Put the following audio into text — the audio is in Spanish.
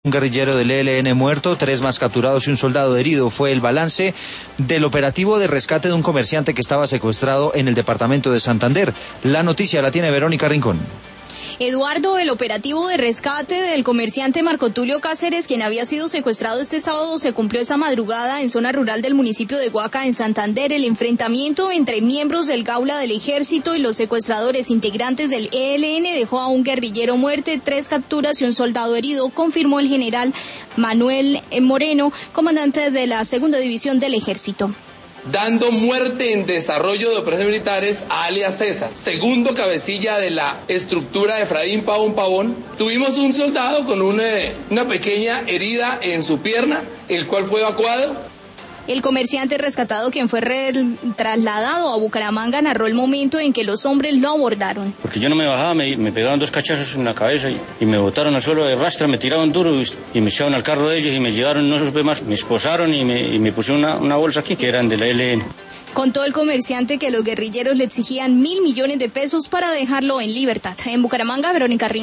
Un guerrillero del ELN muerto, 3 más capturados y un soldado herido. Fue el balance del operativo de rescate de un comerciante que estaba secuestrado en el departamento de Santander. La noticia la tiene Verónica Rincón. Eduardo, el operativo de rescate del comerciante Marco Tulio Cáceres, quien había sido secuestrado este sábado, se cumplió esa madrugada en zona rural del municipio de Guaca, en Santander. El enfrentamiento entre miembros del Gaula del Ejército y los secuestradores integrantes del ELN dejó a un guerrillero muerto, 3 capturas y un soldado herido, confirmó el general Manuel Moreno, comandante de la Segunda División del Ejército. Dando muerte en desarrollo de operaciones militares a alias César, segundo cabecilla de la estructura de Efraín Pavón. Tuvimos un soldado con una pequeña herida en su pierna, el cual fue evacuado. El comerciante rescatado, quien fue trasladado a Bucaramanga, narró el momento en que los hombres lo abordaron. Porque yo no me bajaba, me pegaban 2 cachazos en la cabeza y me botaron al suelo de rastra, me tiraban duro y me echaron al carro de ellos y me llevaron, no supe más, me esposaron y me pusieron una bolsa aquí que eran de la ELN. Contó el comerciante que los guerrilleros le exigían 1.000 millones de pesos para dejarlo en libertad. En Bucaramanga, Verónica Rincón.